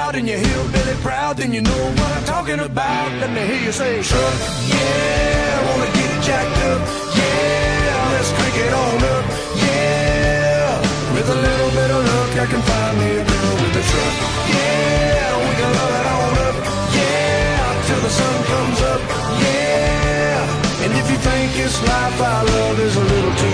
loud and you're hillbilly proud, then you know what I'm talking about. Let me hear you say, truck, yeah, I wanna get it jacked up, yeah, let's crank it on up, yeah, with a little bit of luck I can find me a girl with a truck, yeah, we can love it on up, yeah, till the sun comes up, yeah, and if you think it's life I love is a little too